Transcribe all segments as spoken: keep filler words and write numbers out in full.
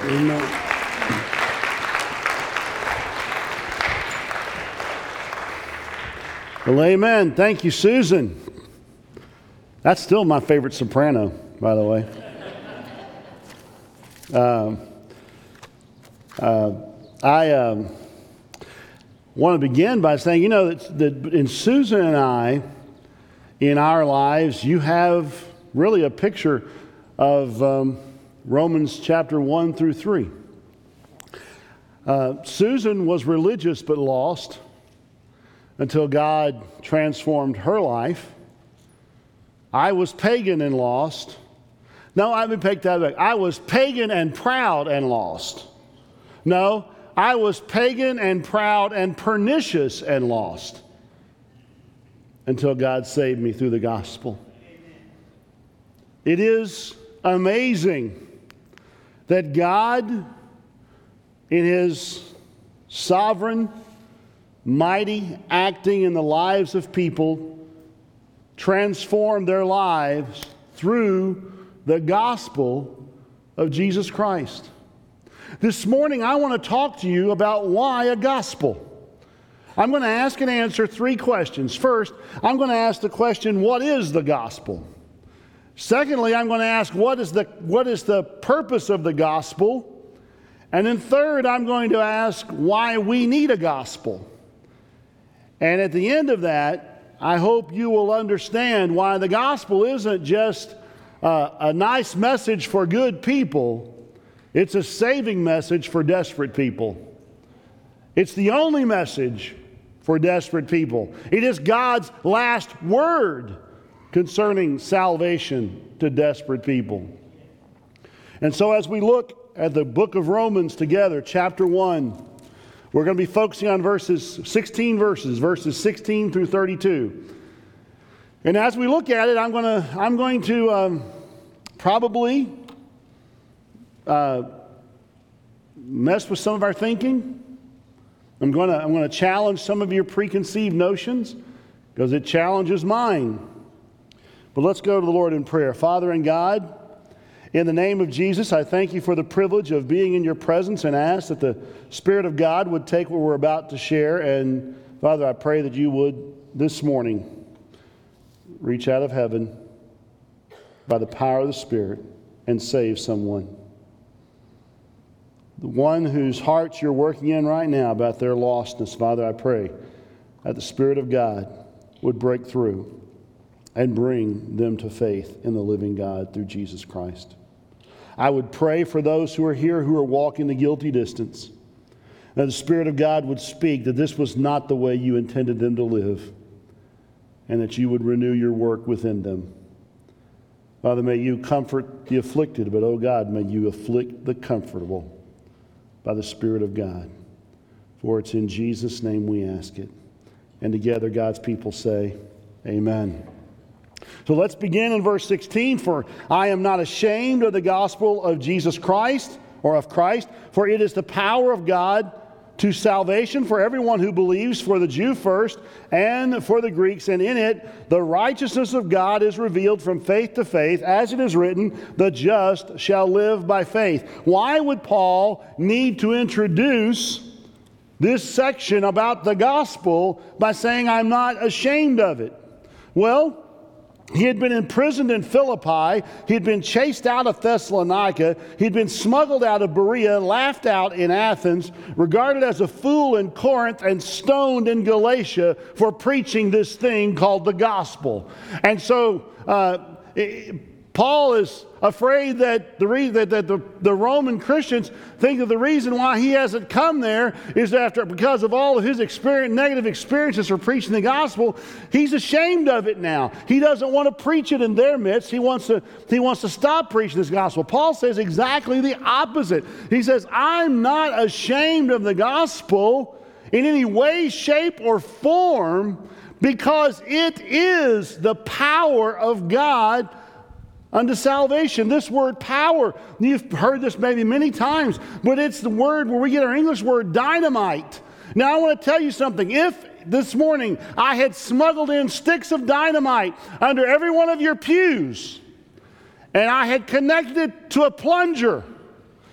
Amen. Well, amen. Thank you, Susan. That's still my favorite soprano, by the way. Um, uh, I um, want to begin by saying, you know, that, that in Susan and I, in our lives, you have really a picture of um, Romans chapter one through three. Uh, Susan was religious but lost until God transformed her life. I was pagan and lost. No, I would take that back. I was pagan and proud and lost. No, I was pagan and proud and pernicious and lost until God saved me through the gospel. It is amazing that God, in His sovereign, mighty acting in the lives of people, transformed their lives through the gospel of Jesus Christ. This morning, I want to talk to you about why a gospel. I'm going to ask and answer three questions. First, I'm going to ask the question, what is the gospel? Secondly, I'm going to ask, what is the, what is the purpose of the gospel? And then third, I'm going to ask why we need a gospel. And at the end of that, I hope you will understand why the gospel isn't just uh, a nice message for good people. It's a saving message for desperate people. It's the only message for desperate people. It is God's last word concerning salvation to desperate people. And so as we look at the book of Romans together, chapter one, we're going to be focusing on verses, sixteen verses, verses sixteen through thirty-two. And as we look at it, I'm going to, I'm going to um, probably uh, mess with some of our thinking. I'm going to, I'm going to challenge some of your preconceived notions because it challenges mine. But let's go to the Lord in prayer. Father and God, in the name of Jesus, I thank you for the privilege of being in your presence and ask that the Spirit of God would take what we're about to share. And Father, I pray that you would this morning reach out of heaven by the power of the Spirit and save someone. The one whose hearts you're working in right now about their lostness, Father, I pray that the Spirit of God would break through and bring them to faith in the living God through Jesus Christ. I would pray for those who are here who are walking the guilty distance, that the Spirit of God would speak that this was not the way you intended them to live, and that you would renew your work within them. Father, may you comfort the afflicted, but, oh God, may you afflict the comfortable by the Spirit of God. For it's in Jesus' name we ask it. And together God's people say, amen. So let's begin in verse sixteen. For I am not ashamed of the gospel of Jesus Christ, or of Christ, for it is the power of God to salvation for everyone who believes, for the Jew first and for the Greeks. And in it, the righteousness of God is revealed from faith to faith, as it is written, the just shall live by faith. Why would Paul need to introduce this section about the gospel by saying, I'm not ashamed of it? Well, he had been imprisoned in Philippi. He had been chased out of Thessalonica. He'd been smuggled out of Berea, laughed out in Athens, regarded as a fool in Corinth, and stoned in Galatia for preaching this thing called the gospel. And so uh, it, Paul is afraid that the reason that, that the, the Roman Christians think that the reason why he hasn't come there is after because of all of his experience, negative experiences for preaching the gospel. He's ashamed of it now. He doesn't want to preach it in their midst. He wants to he wants to stop preaching this gospel. Paul says exactly the opposite. He says, I'm not ashamed of the gospel in any way, shape, or form, because it is the power of God unto salvation. This word power, you've heard this maybe many times, but it's the word where we get our English word dynamite. Now I want to tell you something. If this morning I had smuggled in sticks of dynamite under every one of your pews, and I had connected it to a plunger,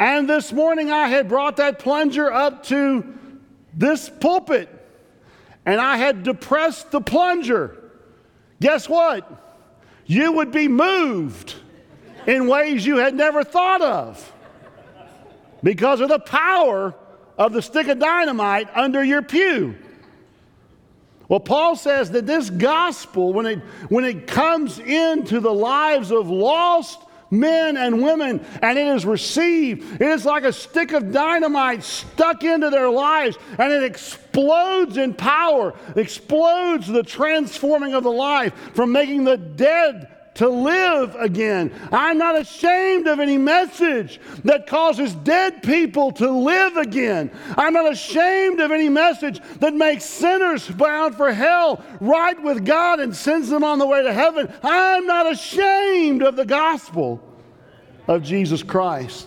And this morning I had brought that plunger up to this pulpit, and I had depressed the plunger, guess what? You would be moved in ways you had never thought of because of the power of the stick of dynamite under your pew. Well, Paul says that this gospel, when it, when it comes into the lives of lost men and women, and it is received, it is like a stick of dynamite stuck into their lives, and it explodes in power, explodes the transforming of the life from making the dead to live again. I'm not ashamed of any message that causes dead people to live again. I'm not ashamed of any message that makes sinners bound for hell right with God and sends them on the way to heaven. I'm not ashamed of the gospel of Jesus Christ.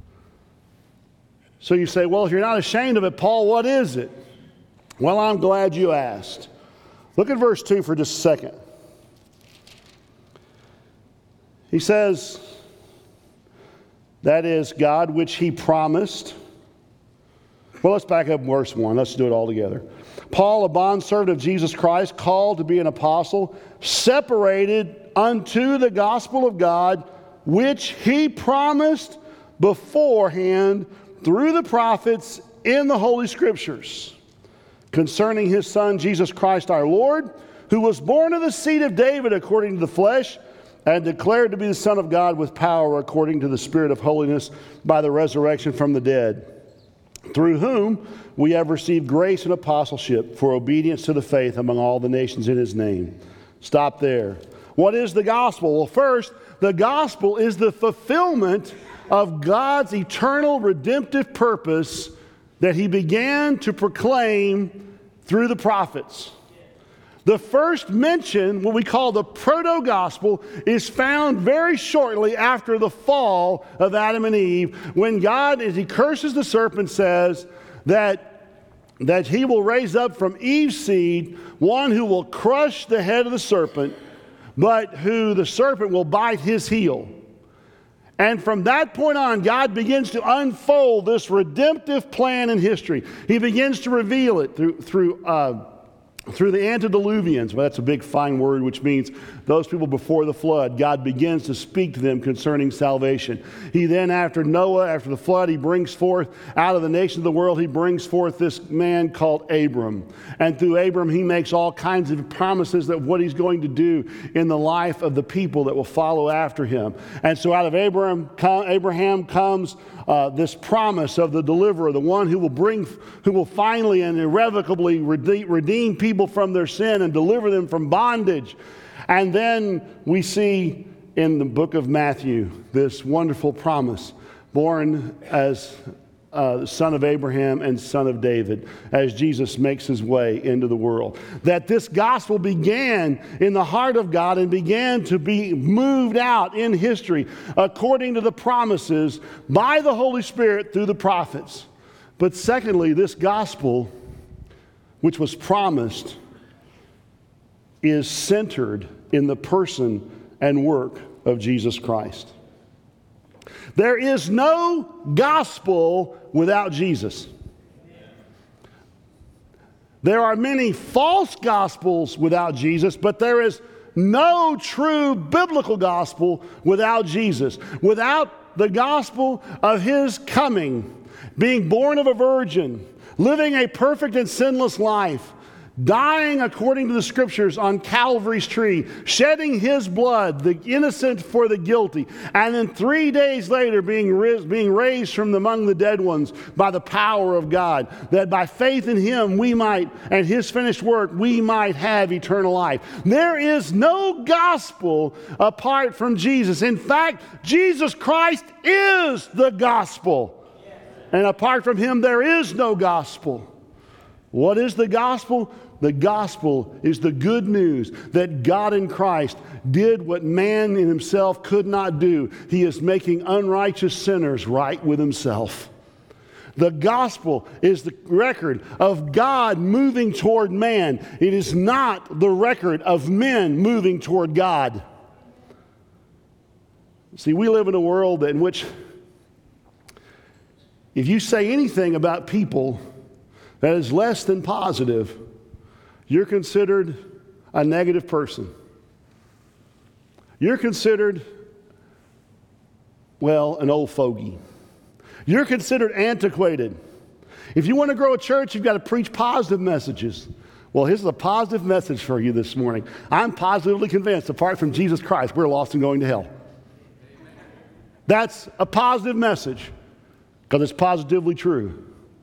So you say, well, if you're not ashamed of it, Paul, what is it? Well, I'm glad you asked. Look at verse two for just a second. He says, that is God which he promised. Well, let's back up verse one. Let's do it all together. Paul, a bondservant of Jesus Christ, called to be an apostle, separated unto the gospel of God, which he promised beforehand through the prophets in the Holy Scriptures, concerning his Son, Jesus Christ our Lord, who was born of the seed of David according to the flesh, and declared to be the Son of God with power according to the Spirit of holiness by the resurrection from the dead, through whom we have received grace and apostleship for obedience to the faith among all the nations in his name. Stop there. What is the gospel? Well, first, the gospel is the fulfillment of God's eternal redemptive purpose that he began to proclaim through the prophets. The first mention, what we call the proto-gospel, is found very shortly after the fall of Adam and Eve, when God, as he curses the serpent, says that, that he will raise up from Eve's seed one who will crush the head of the serpent, but who the serpent will bite his heel. And from that point on, God begins to unfold this redemptive plan in history. He begins to reveal it through, through uh, Through the antediluvians. Well, that's a big fine word, which means those people before the flood. God begins to speak to them concerning salvation. He then, after Noah, after the flood, he brings forth out of the nations of the world, he brings forth this man called Abram. And through Abram, he makes all kinds of promises of what he's going to do in the life of the people that will follow after him. And so out of Abraham, Abraham comes uh, this promise of the deliverer, the one who will bring, who will finally and irrevocably redeem, redeem people from their sin and deliver them from bondage. And then we see in the book of Matthew this wonderful promise, born as uh, son of Abraham and son of David, as Jesus makes his way into the world. That this gospel began in the heart of God and began to be moved out in history according to the promises by the Holy Spirit through the prophets. But secondly, this gospel, which was promised, is centered in the person and work of Jesus Christ. There is no gospel without Jesus. There are many false gospels without Jesus, but there is no true biblical gospel without Jesus. Without the gospel of his coming, being born of a virgin, living a perfect and sinless life, dying according to the Scriptures on Calvary's tree, shedding his blood, the innocent for the guilty, and then three days later being, ris- being raised from among the dead ones by the power of God, that by faith in him we might, and his finished work, we might have eternal life. There is no gospel apart from Jesus. In fact, Jesus Christ is the gospel. And apart from him, there is no gospel. What is the gospel? The gospel is the good news that God in Christ did what man in himself could not do. He is making unrighteous sinners right with himself. The gospel is the record of God moving toward man. It is not the record of men moving toward God. See, we live in a world in which if you say anything about people that is less than positive, you're considered a negative person. You're considered, well, an old fogey. You're considered antiquated. If you want to grow a church, you've got to preach positive messages. Well, here's a positive message for you this morning. I'm positively convinced, apart from Jesus Christ, we're lost and going to hell. That's a positive message because it's positively true.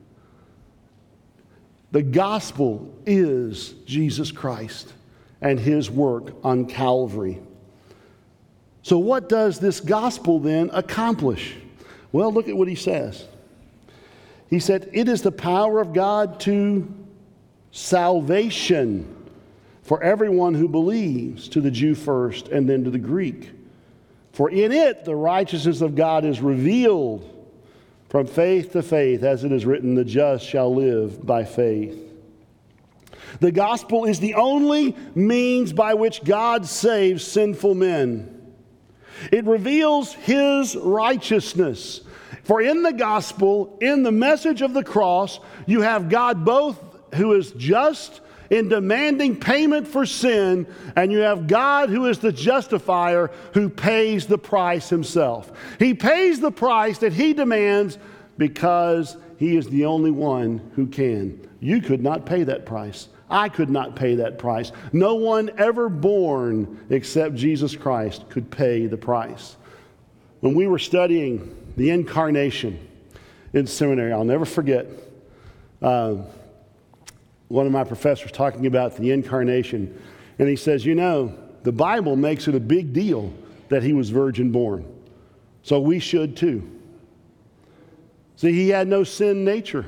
The gospel is Jesus Christ and his work on Calvary. So what does this gospel then accomplish? Well, look at what he says. He said, it is the power of God to salvation for everyone who believes, to the Jew first and then to the Greek. For in it the righteousness of God is revealed from faith to faith, as it is written, the just shall live by faith. The gospel is the only means by which God saves sinful men. It reveals his righteousness. For in the gospel, in the message of the cross, you have God both who is just in demanding payment for sin, and you have God who is the justifier who pays the price himself. He pays the price that he demands because he is the only one who can. You could not pay that price. I could not pay that price. No one ever born except Jesus Christ could pay the price. When we were studying the incarnation in seminary, I'll never forget uh, one of my professors talking about the incarnation. And he says, you know, the Bible makes it a big deal that he was virgin born. So we should too. See, he had no sin nature.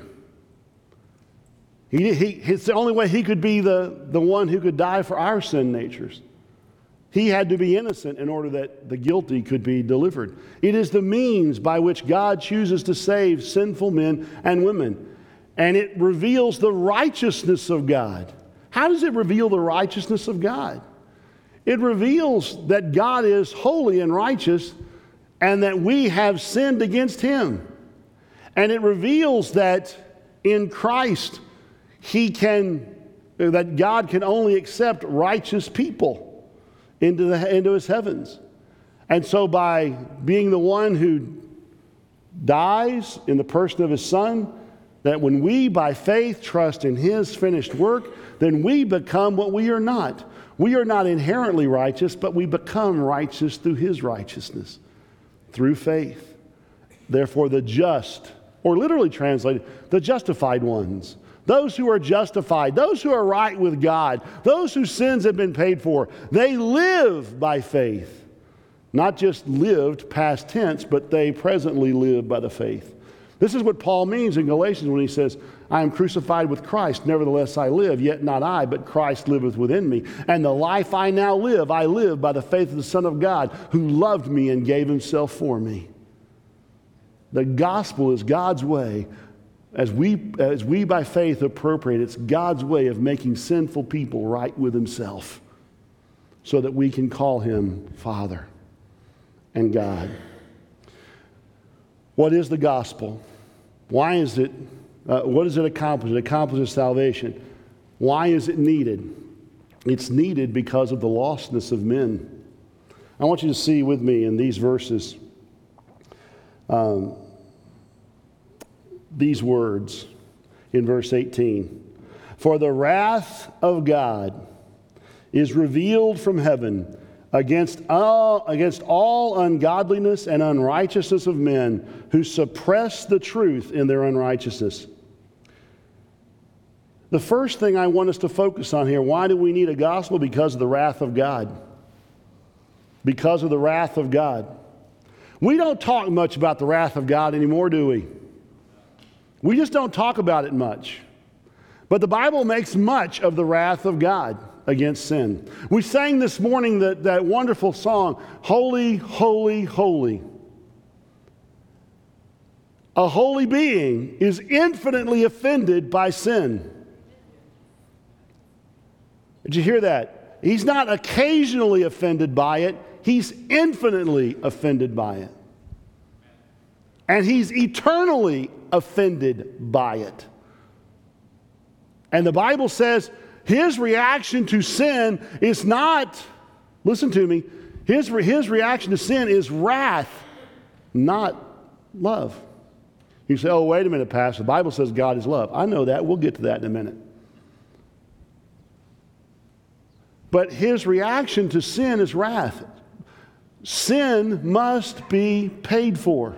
He, he, it's the only way he could be the, the one who could die for our sin natures. He had to be innocent in order that the guilty could be delivered. It is the means by which God chooses to save sinful men and women. And it reveals the righteousness of God. How does it reveal the righteousness of God? It reveals that God is holy and righteous and that we have sinned against him. And it reveals that in Christ, he can, that God can only accept righteous people into, the, into his heavens. And so by being the one who dies in the person of his Son, that when we by faith trust in his finished work, then we become what we are not. We are not inherently righteous, but we become righteous through his righteousness, through faith. Therefore the just, or literally translated, the justified ones, those who are justified, those who are right with God, those whose sins have been paid for, they live by faith. Not just lived past tense, but they presently live by the faith. This is what Paul means in Galatians when he says, I am crucified with Christ, nevertheless I live, yet not I, but Christ liveth within me. And the life I now live, I live by the faith of the Son of God, who loved me and gave himself for me. The gospel is God's way. As we, as we by faith appropriate, it's God's way of making sinful people right with himself so that we can call him Father and God. What is the gospel? Why is it, uh, what does it accomplish? It accomplishes salvation. Why is it needed? It's needed because of the lostness of men. I want you to see with me in these verses um, these words in verse eighteen. For the wrath of God is revealed from heaven against all, against all ungodliness and unrighteousness of men who suppress the truth in their unrighteousness. The first thing I want us to focus on here, why do we need a gospel? Because of the wrath of God. Because of the wrath of God. We don't talk much about the wrath of God anymore, do we? We just don't talk about it much. But the Bible makes much of the wrath of God against sin. We sang this morning that, that wonderful song, Holy, Holy, Holy. A holy being is infinitely offended by sin. Did you hear that? He's not occasionally offended by it. He's infinitely offended by it. And he's eternally offended by it. And the Bible says his reaction to sin is not, listen to me, his, his reaction to sin is wrath, not love. You say, oh, wait a minute, Pastor. The Bible says God is love. I know that. We'll get to that in a minute. But his reaction to sin is wrath. Sin must be paid for.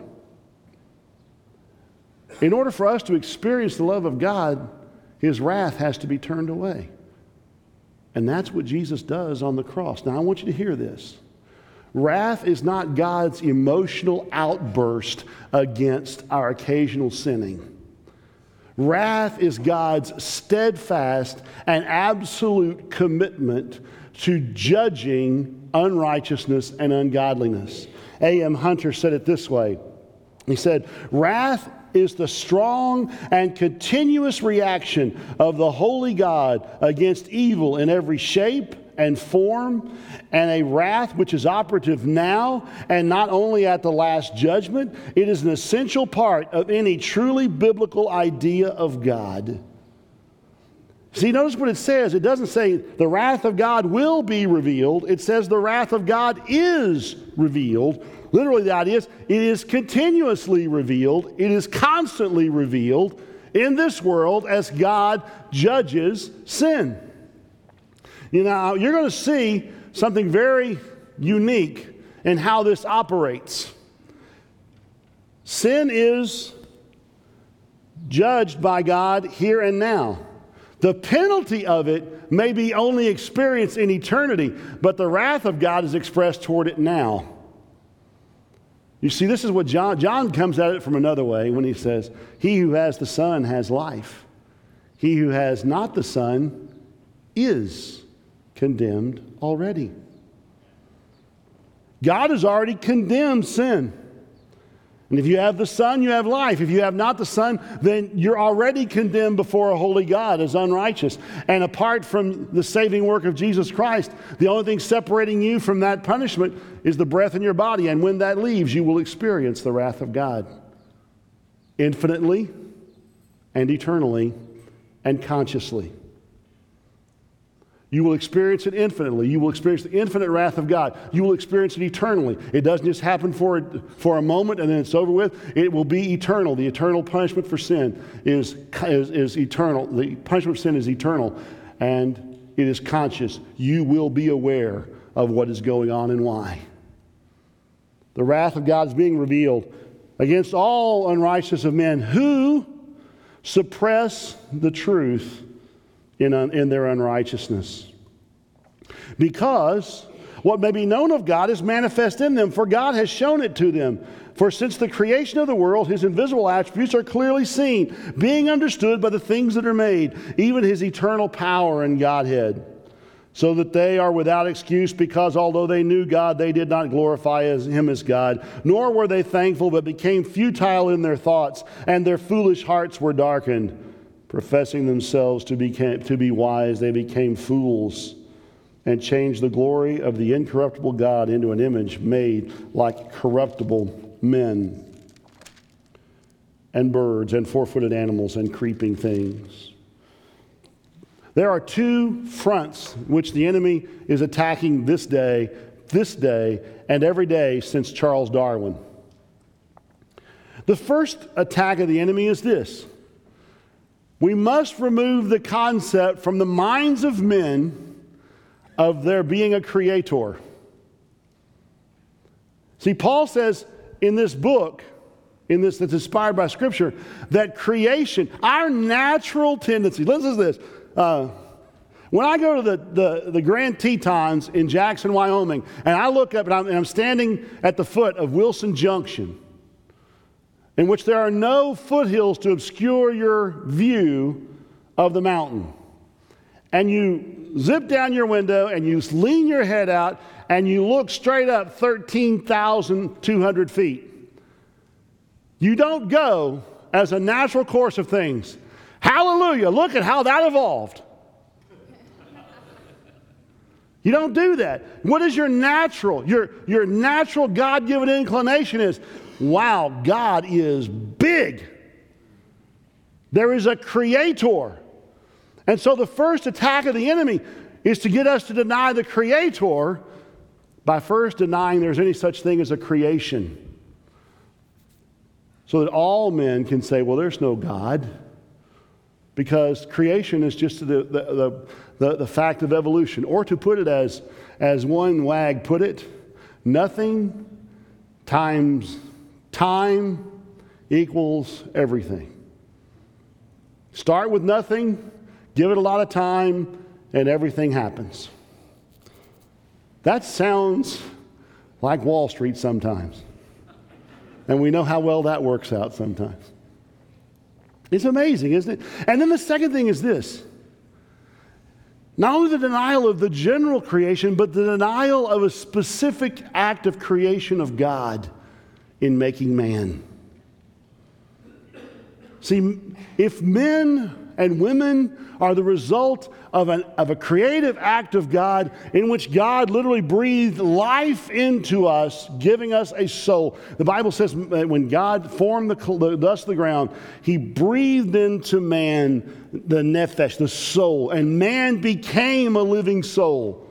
In order for us to experience the love of God, his wrath has to be turned away. And that's what Jesus does on the cross. Now, I want you to hear this. Wrath is not God's emotional outburst against our occasional sinning. Wrath is God's steadfast and absolute commitment to judging unrighteousness and ungodliness. A M Hunter said it this way. He said, wrath is the strong and continuous reaction of the holy God against evil in every shape and form, and a wrath which is operative now and not only at the last judgment. It is an essential part of any truly biblical idea of God. See, notice what it says. It doesn't say the wrath of God will be revealed. It says the wrath of God is revealed. Literally, the idea is it is continuously revealed. It is constantly revealed in this world as God judges sin. You know, you're going to see something very unique in how this operates. Sin is judged by God here and now. The penalty of it may be only experienced in eternity, but the wrath of God is expressed toward it now. You see, this is what John, John comes at it from another way when he says, he who has the Son has life. He who has not the Son is condemned already. God has already condemned sin. And if you have the Son, you have life. If you have not the Son, then you're already condemned before a holy God as unrighteous. And apart from the saving work of Jesus Christ, the only thing separating you from that punishment is the breath in your body. And when that leaves, you will experience the wrath of God infinitely and eternally and consciously. You will experience it infinitely. You will experience the infinite wrath of God. You will experience it eternally. It doesn't just happen for, for a moment and then it's over with. It will be eternal. The eternal punishment for sin is, is, is eternal. The punishment for sin is eternal, and it is conscious. You will be aware of what is going on and why. The wrath of God is being revealed against all unrighteousness of men who suppress the truth In, un, in their unrighteousness. Because what may be known of God is manifest in them, for God has shown it to them. For since the creation of the world, his invisible attributes are clearly seen, being understood by the things that are made, even his eternal power and Godhead, so that they are without excuse, because although they knew God, they did not glorify as, him as God, nor were they thankful, but became futile in their thoughts, and their foolish hearts were darkened. Professing themselves to be, to be wise, they became fools and changed the glory of the incorruptible God into an image made like corruptible men and birds and four-footed animals and creeping things. There are two fronts which the enemy is attacking this day, this day, and every day since Charles Darwin. The first attack of the enemy is this. We must remove the concept from the minds of men of there being a creator. See, Paul says in this book, in this that's inspired by Scripture, that creation, our natural tendency, listen to this. Uh, when I go to the, the, the Grand Tetons in Jackson, Wyoming, and I look up and I'm, and I'm standing at the foot of Wilson Junction, in which there are no foothills to obscure your view of the mountain. And you zip down your window and you lean your head out and you look straight up thirteen thousand two hundred feet. You don't go as a natural course of things. Hallelujah, look at how that evolved. You don't do that. What is your natural, your, your natural God-given inclination is, wow, God is big. There is a creator. And so the first attack of the enemy is to get us to deny the creator by first denying there's any such thing as a creation. So that all men can say, well, there's no God. Because creation is just the, the, the, the, the fact of evolution. Or to put it as, as one wag put it, nothing times time equals everything. Start with nothing, give it a lot of time, and everything happens. That sounds like Wall Street sometimes. And we know how well that works out sometimes. It's amazing, isn't it? And then the second thing is this. Not only the denial of the general creation, but the denial of a specific act of creation of God in making man. See, if men and women are the result of, an, of a creative act of God in which God literally breathed life into us, giving us a soul. The Bible says that when God formed the, the dust of the ground, He breathed into man the nephesh, the soul, and man became a living soul.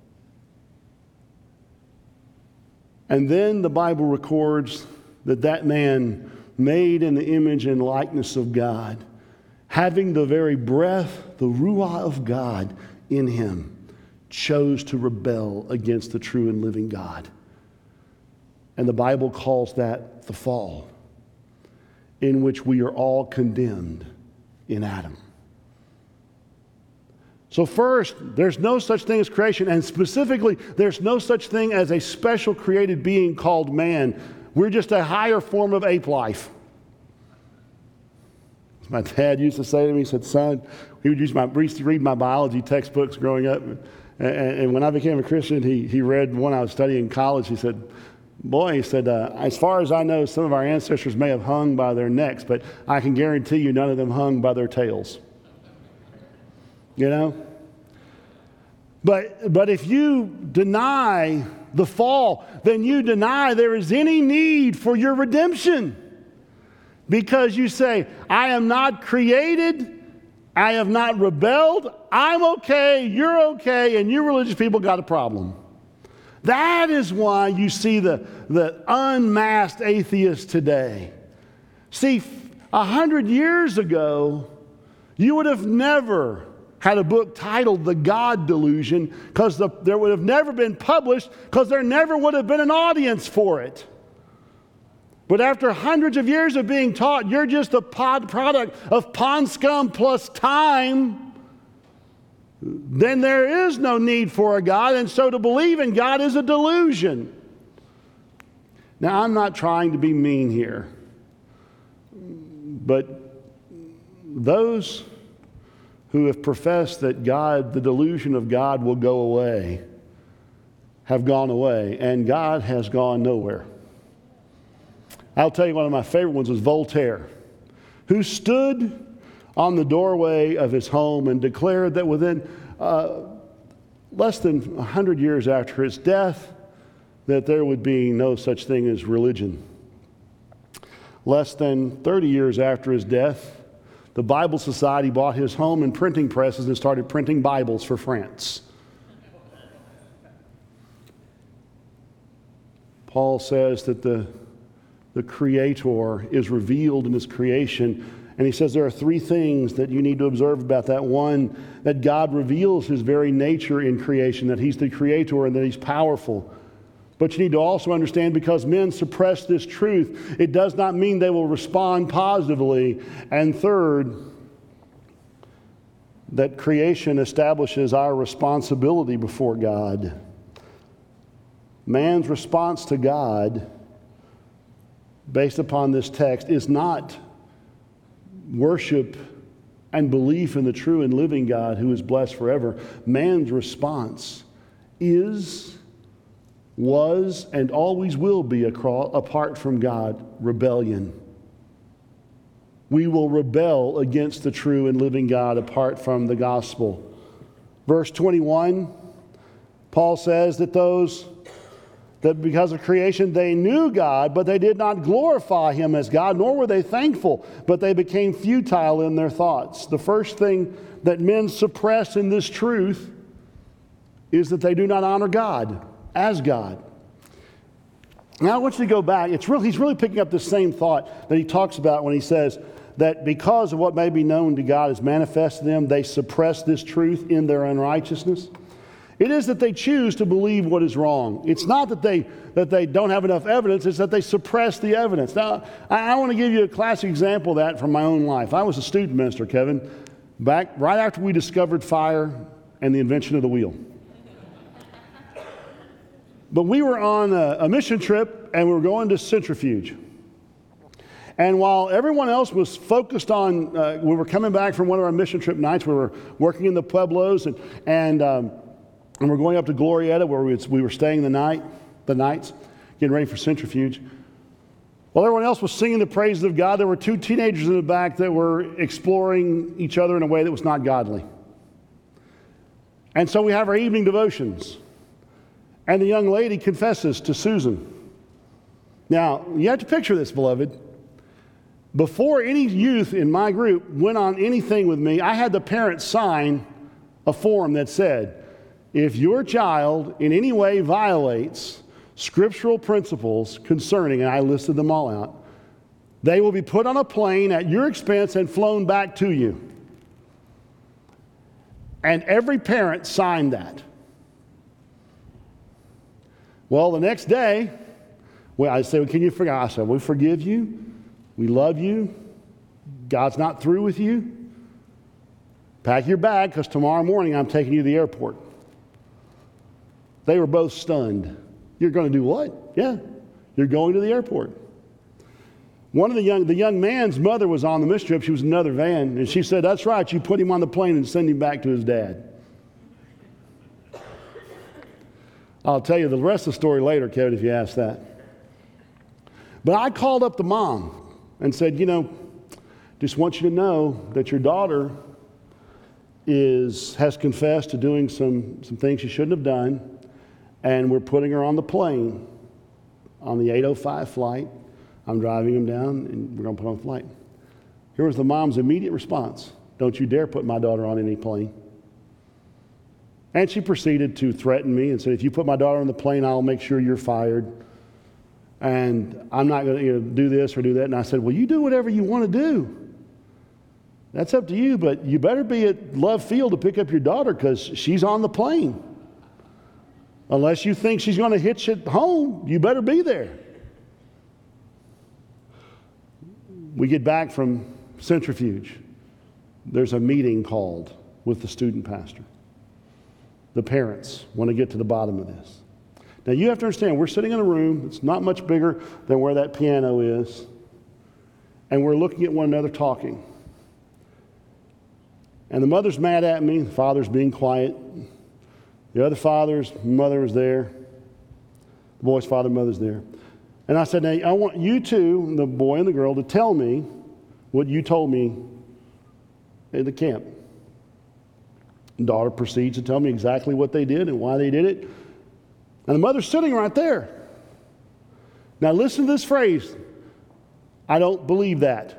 And then the Bible records that that man, made in the image and likeness of God, having the very breath, the ruah of God in him, chose to rebel against the true and living God. And the Bible calls that the fall, in which we are all condemned in Adam. So first, there's no such thing as creation, and specifically, there's no such thing as a special created being called man. We're just a higher form of ape life. My dad used to say to me, he said, son, he would use my, used to read my biology textbooks growing up. And, and when I became a Christian, he, he read one I was studying in college. He said, boy, he said, uh, as far as I know, some of our ancestors may have hung by their necks, but I can guarantee you none of them hung by their tails. You know? But, but if you deny the fall, then you deny there is any need for your redemption. Because you say, I am not created, I have not rebelled, I'm okay, you're okay, and you religious people got a problem. That is why you see the, the unmasked atheists today. See, a hundred years ago, you would have never had a book titled The God Delusion, because the, there would have never been published, because there never would have been an audience for it. But after hundreds of years of being taught, you're just a pod product of pond scum plus time, then there is no need for a God, and so to believe in God is a delusion. Now, I'm not trying to be mean here, but those who have professed that God, the delusion of God will go away, have gone away, and God has gone nowhere. I'll tell you, one of my favorite ones was Voltaire, who stood on the doorway of his home and declared that within uh, less than a hundred years after his death, that there would be no such thing as religion. Less than thirty years after his death, the Bible Society bought his home and printing presses and started printing Bibles for France. Paul says that the The Creator is revealed in His creation. And he says there are three things that you need to observe about that. One, that God reveals His very nature in creation, that He's the Creator and that He's powerful. But you need to also understand, because men suppress this truth, it does not mean they will respond positively. And third, that creation establishes our responsibility before God. Man's response to God, based upon this text, is not worship and belief in the true and living God who is blessed forever. Man's response is, was, and always will be, apart from God, rebellion. We will rebel against the true and living God apart from the gospel. Verse twenty-one, Paul says that those that because of creation they knew God, but they did not glorify him as God, nor were they thankful, but they became futile in their thoughts. The first thing that men suppress in this truth is that they do not honor God as God. Now I want you to go back. It's really, he's really picking up the same thought that he talks about when he says that because of what may be known to God is manifest to them, they suppress this truth in their unrighteousness. It is that they choose to believe what is wrong. It's not that they that they don't have enough evidence, it's that they suppress the evidence. Now, I, I want to give you a classic example of that from my own life. I was a student minister, Kevin, back right after we discovered fire and the invention of the wheel. But we were on a, a mission trip, and we were going to Centrifuge. And while everyone else was focused on, uh, we were coming back from one of our mission trip nights, we were working in the Pueblos, and and, um, and we're going up to Glorieta, where we, we were staying the night, the nights, getting ready for Centrifuge. While everyone else was singing the praises of God, there were two teenagers in the back that were exploring each other in a way that was not godly. And so we have our evening devotions. And the young lady confesses to Susan. Now, you have to picture this, beloved. Before any youth in my group went on anything with me, I had the parents sign a form that said, if your child in any way violates scriptural principles concerning, and I listed them all out, they will be put on a plane at your expense and flown back to you. And every parent signed that. Well, the next day, well, I said, well, can you forgive? I said, we forgive you. We love you. God's not through with you. Pack your bag, because tomorrow morning I'm taking you to the airport. They were both stunned. You're going to do what? Yeah, you're going to the airport. One of the young, the young man's mother was on the mission trip. She was in another van, and she said, that's right, you put him on the plane and send him back to his dad. I'll tell you the rest of the story later, Kevin, if you ask that. But I called up the mom and said, you know, just want you to know that your daughter is has confessed to doing some, some things she shouldn't have done, and we're putting her on the plane on the eight oh five flight. I'm driving him down, and we're going to put her on the flight. Here was the mom's immediate response. Don't you dare put my daughter on any plane. And she proceeded to threaten me and said, if you put my daughter on the plane, I'll make sure you're fired. And I'm not going to you know, do this or do that. And I said, well, you do whatever you want to do. That's up to you, but you better be at Love Field to pick up your daughter, because she's on the plane. Unless you think she's going to hitch it home, you better be there. We get back from Centrifuge. There's a meeting called with the student pastor. The parents want to get to the bottom of this. Now you have to understand, we're sitting in a room that's not much bigger than where that piano is, and we're looking at one another talking. And the mother's mad at me, the father's being quiet. The other father's mother was there. The boy's father and mother's there. And I said, now I want you two, the boy and the girl, to tell me what you told me at the camp. And daughter proceeds to tell me exactly what they did and why they did it. And the mother's sitting right there. Now listen to this phrase. I don't believe that.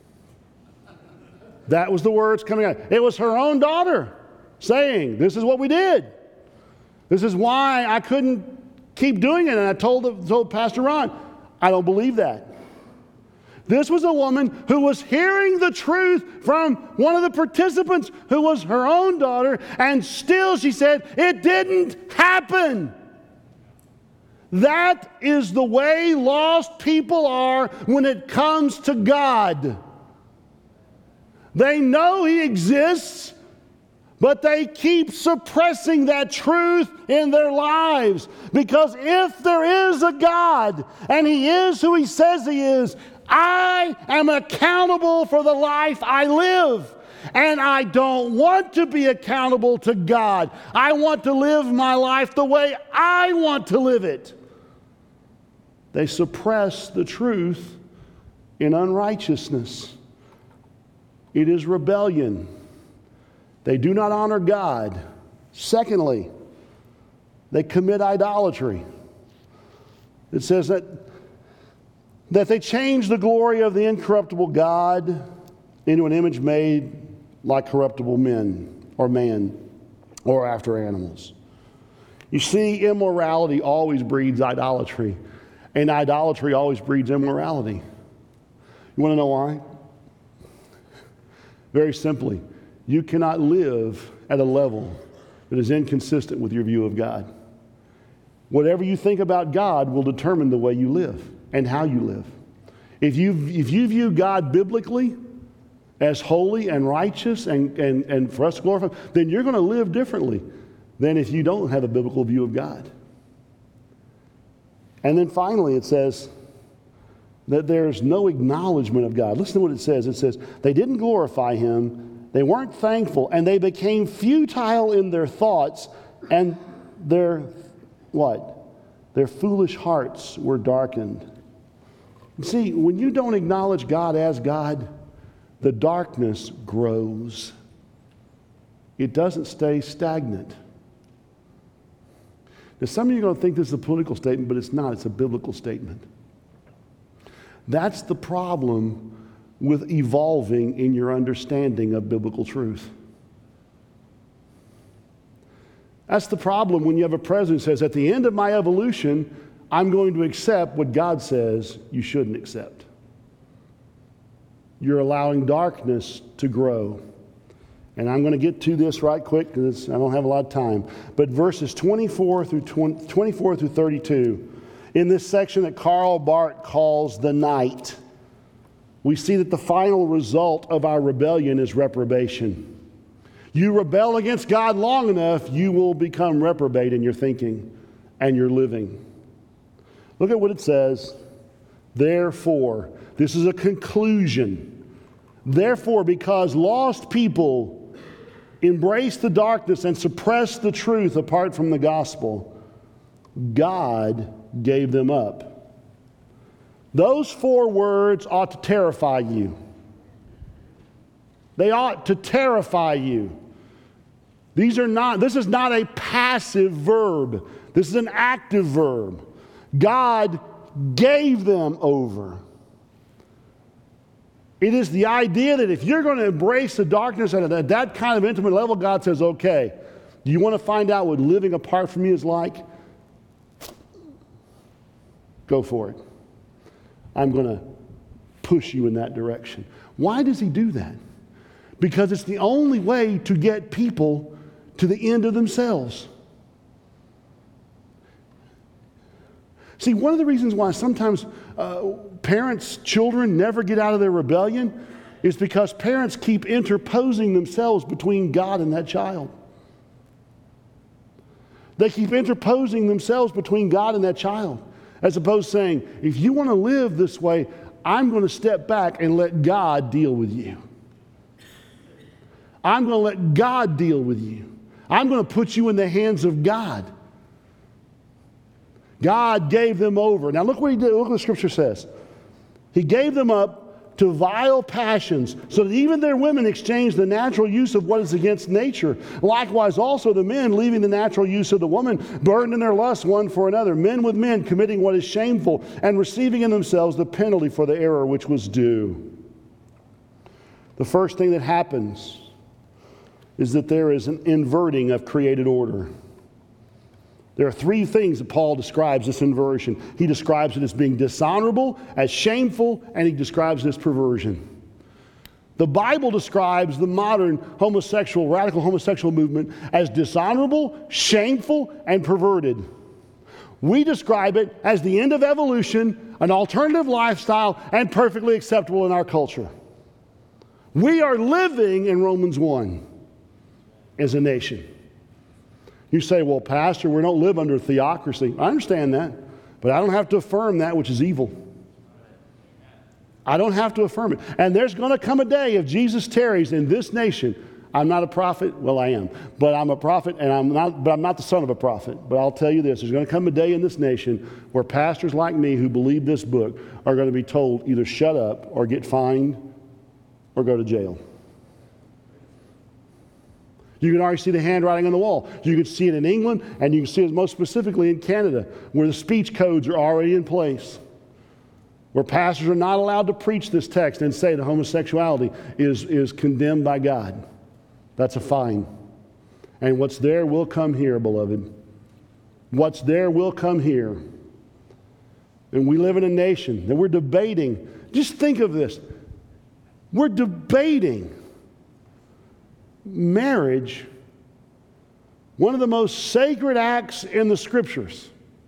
That was the words coming out. It was her own daughter saying, this is what we did. This is why I couldn't keep doing it. And I told, told Pastor Ron, I don't believe that. This was a woman who was hearing the truth from one of the participants who was her own daughter, and still she said, it didn't happen. That is the way lost people are when it comes to God. They know He exists, but they keep suppressing that truth in their lives. Because if there is a God, and He is who He says He is, I am accountable for the life I live. And I don't want to be accountable to God. I want to live my life the way I want to live it. They suppress the truth in unrighteousness. It is rebellion. They do not honor God. Secondly, They commit idolatry. It says that, that they change the glory of the incorruptible God into an image made like corruptible men or man or after animals. You see, immorality always breeds idolatry, and idolatry always breeds immorality. You want to know why? Very simply, you cannot live at a level that is inconsistent with your view of God. Whatever you think about God will determine the way you live and how you live. If you, if you view God biblically as holy and righteous and, and, and for us to glorify, then you're going to live differently than if you don't have a biblical view of God. And then finally it says that there's no acknowledgement of God. Listen to what it says. It says, they didn't glorify him, they weren't thankful, and they became futile in their thoughts, and their, what? Their foolish hearts were darkened. See, when you don't acknowledge God as God, the darkness grows. It doesn't stay stagnant. Now, some of you are going to think this is a political statement, but it's not. It's a biblical statement. That's the problem with evolving in your understanding of biblical truth. That's the problem when you have a president who says, at the end of my evolution, I'm going to accept what God says you shouldn't accept. You're allowing darkness to grow. And I'm going to get to this right quick because I don't have a lot of time. But verses twenty-four through twenty, twenty-four through thirty-two, in this section that Karl Barth calls the night, we see that the final result of our rebellion is reprobation. You rebel against God long enough, you will become reprobate in your thinking and your living. Look at what it says. Therefore, this is a conclusion. Therefore, because lost people embrace the darkness and suppress the truth apart from the gospel, God gave them up. Those four words ought to terrify you. They ought to terrify you. These are not, this is not a passive verb. This is an active verb. God gave them over. It is the idea that if you're going to embrace the darkness at that kind of intimate level, God says, okay, do you want to find out what living apart from me is like? Go for it. I'm going to push you in that direction. Why does he do that? Because it's the only way to get people to the end of themselves. See, one of the reasons why sometimes uh, parents, children never get out of their rebellion is because parents keep interposing themselves between God and that child. They keep interposing themselves between God and that child, as opposed to saying, if you want to live this way, I'm going to step back and let God deal with you. I'm going to let God deal with you. I'm going to put you in the hands of God. God gave them over. Now look what he did. Look what the scripture says. He gave them up to vile passions, so that even their women exchanged the natural use of what is against nature. Likewise also the men, leaving the natural use of the woman, burdened in their lust one for another, men with men committing what is shameful, and receiving in themselves the penalty for the error which was due. The first thing that happens is that there is an inverting of created order. There are three things that Paul describes this inversion. He describes it as being dishonorable, as shameful, and he describes it as perversion. The Bible describes the modern homosexual, radical homosexual movement as dishonorable, shameful, and perverted. We describe it as the end of evolution, an alternative lifestyle, and perfectly acceptable in our culture. We are living in Romans one as a nation. You say, well, Pastor, we don't live under theocracy. I understand that, but I don't have to affirm that which is evil. I don't have to affirm it. And there's going to come a day if Jesus tarries in this nation. I'm not a prophet. Well, I am, but I'm a prophet, and I'm not. But I'm not the son of a prophet. But I'll tell you this: there's going to come a day in this nation where pastors like me who believe this book are going to be told either shut up or get fined or go to jail. You can already see the handwriting on the wall. You can see it in England, and you can see it most specifically in Canada, where the speech codes are already in place, where pastors are not allowed to preach this text and say that homosexuality is, is condemned by God. That's a fine. And what's there will come here, beloved. What's there will come here. And we live in a nation that we're debating. Just think of this. We're debating marriage, one of the most sacred acts in the Scriptures.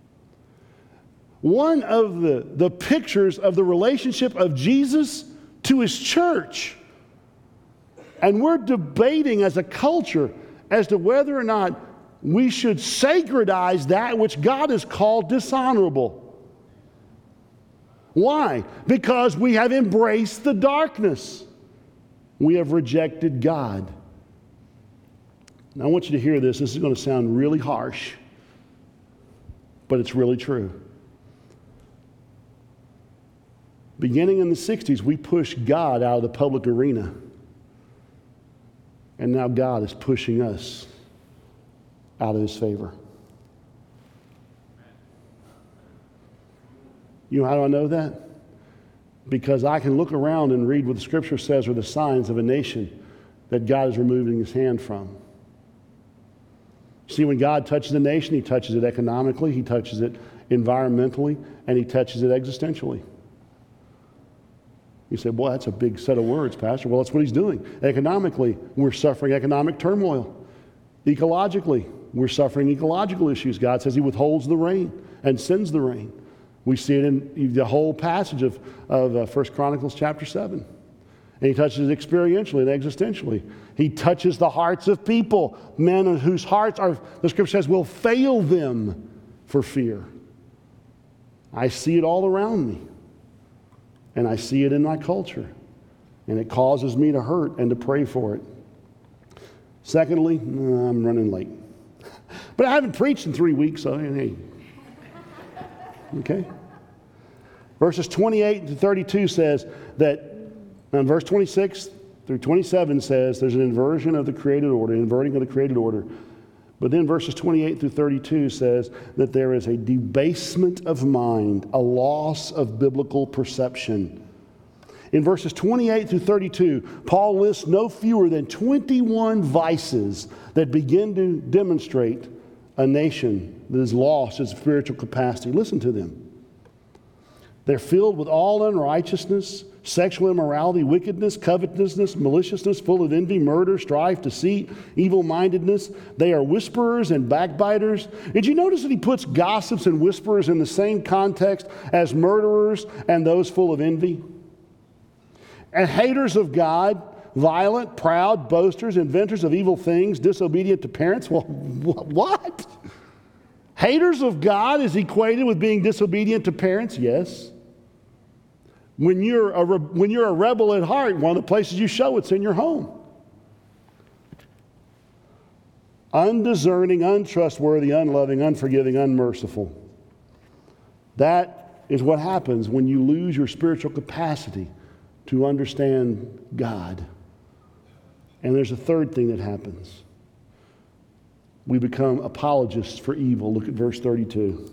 One of the, the pictures of the relationship of Jesus to his church. And we're debating as a culture as to whether or not we should sacredize that which God has called dishonorable. Why? Because we have embraced the darkness. We have rejected God. Now I want you to hear this. This is going to sound really harsh, but it's really true. Beginning in the sixties, we pushed God out of the public arena. And now God is pushing us out of his favor. You know how do I know that? Because I can look around and read what the Scripture says are the signs of a nation that God is removing his hand from. See, when God touches a nation, he touches it economically, he touches it environmentally, and he touches it existentially. You say, boy, that's a big set of words, Pastor. Well, that's what he's doing. Economically, we're suffering economic turmoil. Ecologically, we're suffering ecological issues. God says he withholds the rain and sends the rain. We see it in the whole passage of, of uh, First Chronicles chapter seven. And he touches it experientially and existentially. He touches the hearts of people, men whose hearts are, the Scripture says, will fail them for fear. I see it all around me. And I see it in my culture. And it causes me to hurt and to pray for it. Secondly, I'm running late. But I haven't preached in three weeks, so hey. Okay? Verses twenty-eight to thirty-two says that, and verse twenty-six through twenty-seven says there's an inversion of the created order, inverting of the created order. But then verses twenty-eight through thirty-two says that there is a debasement of mind, a loss of biblical perception. In verses twenty-eight through thirty-two, Paul lists no fewer than twenty-one vices that begin to demonstrate a nation that is lost its spiritual capacity. Listen to them. They're filled with all unrighteousness, sexual immorality, wickedness, covetousness, maliciousness, full of envy, murder, strife, deceit, evil-mindedness. They are whisperers and backbiters. Did you notice that he puts gossips and whisperers in the same context as murderers and those full of envy? And haters of God, violent, proud, boasters, inventors of evil things, disobedient to parents. Well, what? Haters of God is equated with being disobedient to parents? Yes. When you're a, when you're a rebel at heart, one of the places you show it's in your home. Undiscerning, untrustworthy, unloving, unforgiving, unmerciful. That is what happens when you lose your spiritual capacity to understand God. And there's a third thing that happens. We become apologists for evil. Look at verse thirty-two.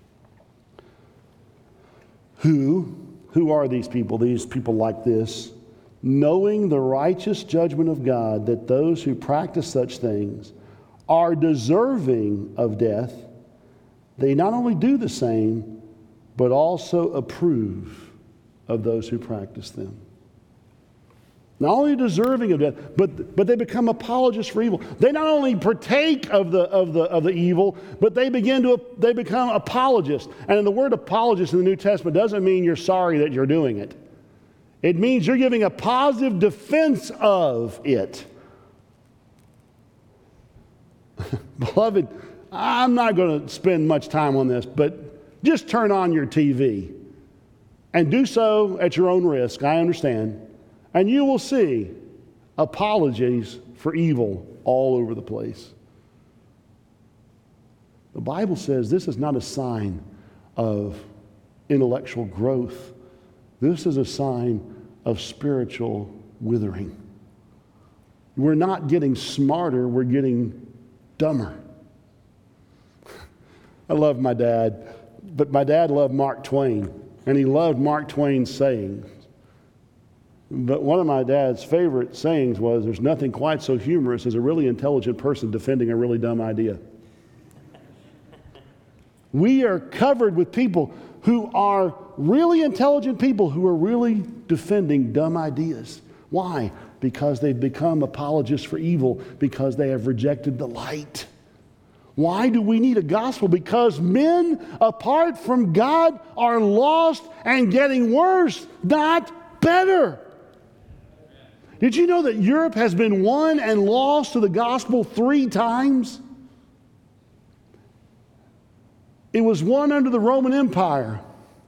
Who, who are these people? These people like this. Knowing the righteous judgment of God, that those who practice such things are deserving of death, they not only do the same, but also approve of those who practice them. Not only deserving of death, but, but they become apologists for evil. They not only partake of the, of the, of the evil, but they begin to they become apologists. And the word apologist in the New Testament doesn't mean you're sorry that you're doing it. It means you're giving a positive defense of it. Beloved, I'm not going to spend much time on this, but just turn on your T V and do so at your own risk. I understand. And you will see apologies for evil all over the place. The Bible says this is not a sign of intellectual growth. This is a sign of spiritual withering. We're not getting smarter, we're getting dumber. I love my dad, but my dad loved Mark Twain, and he loved Mark Twain's sayings. But one of my dad's favorite sayings was, there's nothing quite so humorous as a really intelligent person defending a really dumb idea. We are covered with people who are really intelligent people who are really defending dumb ideas. Why? Because they've become apologists for evil, because they have rejected the light. Why do we need a gospel? Because men apart from God are lost and getting worse, not better. Did you know that Europe has been won and lost to the gospel three times? It was won under the Roman Empire.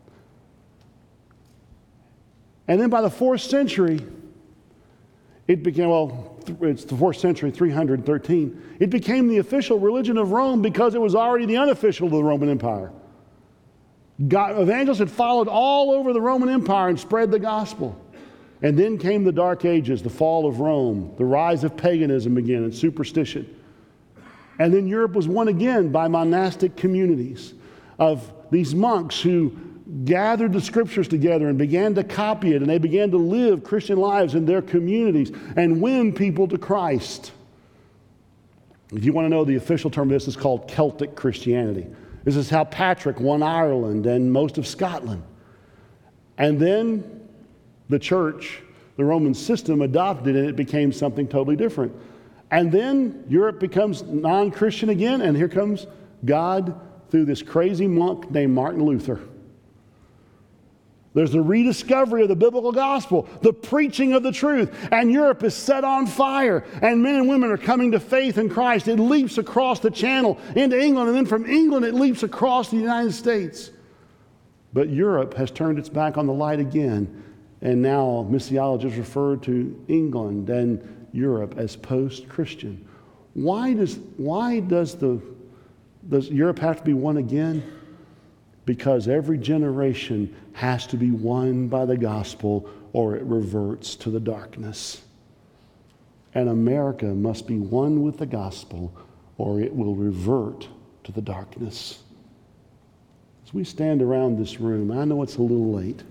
And then by the fourth century, it became, well, it's the fourth century, three hundred thirteen. It became the official religion of Rome because it was already the unofficial of the Roman Empire. God, evangelists had followed all over the Roman Empire and spread the gospel. And then came the Dark Ages, the fall of Rome, the rise of paganism again and superstition. And then Europe was won again by monastic communities of these monks who gathered the scriptures together and began to copy it, and they began to live Christian lives in their communities and win people to Christ. If you want to know, the official term of this is called Celtic Christianity. This is how Patrick won Ireland and most of Scotland. And then the church, the Roman system, adopted it, and it became something totally different. And then Europe becomes non-Christian again, and here comes God through this crazy monk named Martin Luther. There's the rediscovery of the biblical gospel, the preaching of the truth, and Europe is set on fire, and men and women are coming to faith in Christ. It leaps across the channel into England, and then from England it leaps across the United States. But Europe has turned its back on the light again, and now missiologists refer to England and Europe as post-Christian. Why does, why does, the, does Europe have to be won again? Because every generation has to be won by the gospel or it reverts to the darkness. And America must be won with the gospel or it will revert to the darkness. As we stand around this room, I know it's a little late,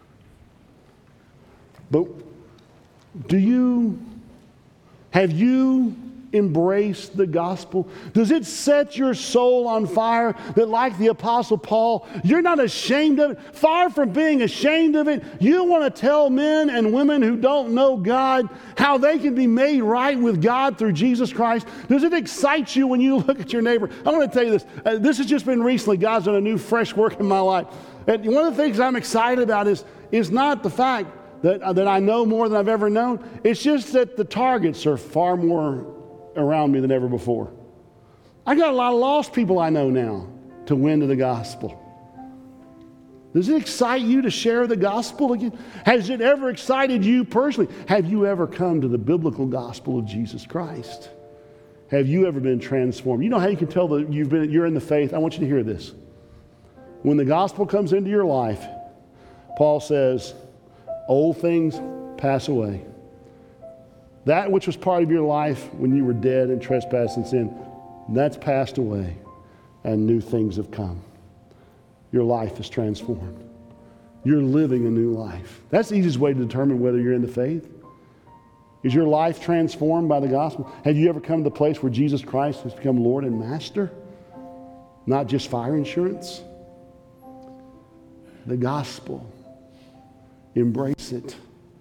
but do you, have you embraced the gospel? Does it set your soul on fire that, like the Apostle Paul, you're not ashamed of it? Far from being ashamed of it, you want to tell men and women who don't know God how they can be made right with God through Jesus Christ? Does it excite you when you look at your neighbor? I want to tell you this. Uh, this has just been recently. God's done a new, fresh work in my life. And one of the things I'm excited about is, is not the fact that, uh, that I know more than I've ever known. It's just that the targets are far more around me than ever before. I got a lot of lost people I know now to win to the gospel. Does it excite you to share the gospel again? Has it ever excited you personally? Have you ever come to the biblical gospel of Jesus Christ? Have you ever been transformed? You know how you can tell that you've been, you're in the faith? I want you to hear this. When the gospel comes into your life, Paul says, old things pass away. That which was part of your life when you were dead in trespass and sin, that's passed away, and new things have come. Your life is transformed. You're living a new life. That's the easiest way to determine whether you're in the faith. Is your life transformed by the gospel? Have you ever come to the place where Jesus Christ has become Lord and Master? Not just fire insurance? The gospel. Embrace it.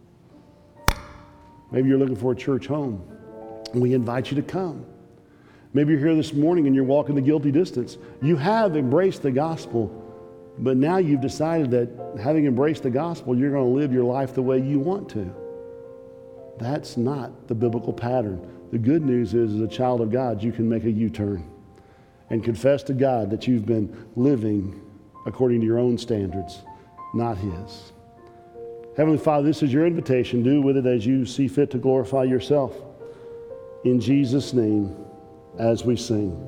Maybe you're looking for a church home, and we invite you to come. Maybe you're here this morning and you're walking the guilty distance. You have embraced the gospel, but now you've decided that having embraced the gospel, you're going to live your life the way you want to. That's not the biblical pattern. The good news is, as a child of God, you can make a U-turn and confess to God that you've been living according to your own standards, not His. Heavenly Father, this is your invitation. Do with it as you see fit to glorify yourself. In Jesus' name, as we sing.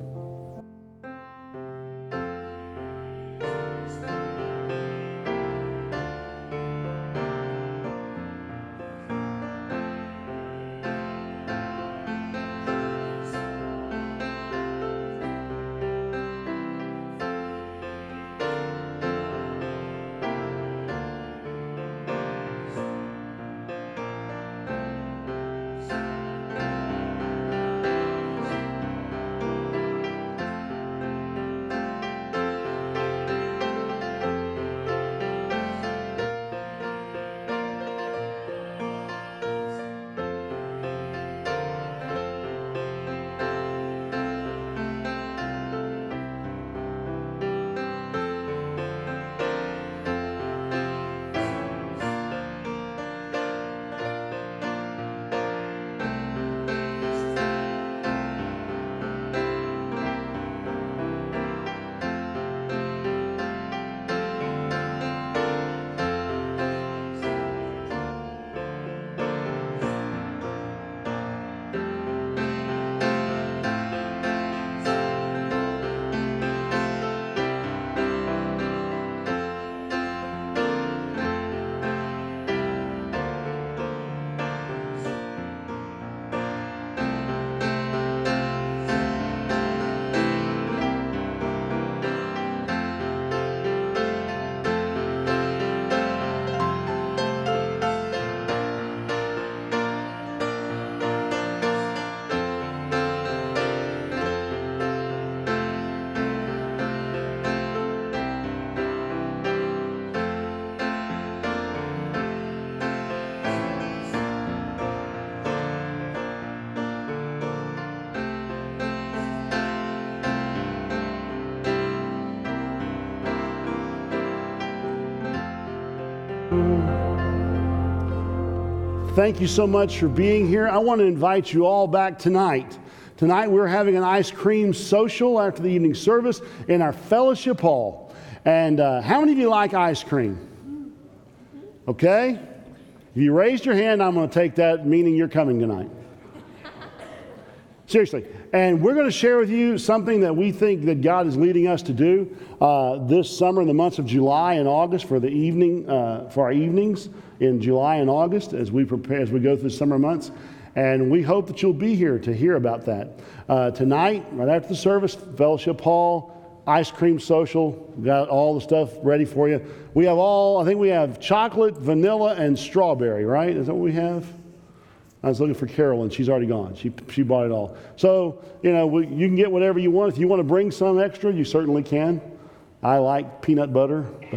thank you so much for being here. I want to invite you all back tonight. Tonight we're having an ice cream social after the evening service in our fellowship hall. And uh, how many of you like ice cream? Okay? If you raised your hand, I'm going to take that, meaning you're coming tonight. Seriously. And we're going to share with you something that we think that God is leading us to do uh, this summer in the months of July and August for the evening, uh, for our evenings in July and August as we prepare, as we go through the summer months. And we hope that you'll be here to hear about that. Uh, tonight, right after the service, Fellowship Hall, ice cream social, we've got all the stuff ready for you. We have all, I think we have chocolate, vanilla, and strawberry, right? Is that what we have? I was looking for Carol, and she's already gone. She she bought it all. So, you know, we, you can get whatever you want. If you want to bring some extra, you certainly can. I like peanut butter. But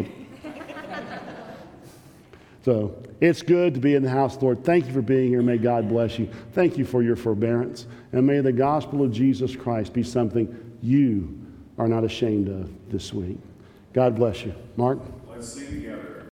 so it's good to be in the house of the Lord. Thank you for being here. May God bless you. Thank you for your forbearance. And may the gospel of Jesus Christ be something you are not ashamed of this week. God bless you. Mark? Let's sing together.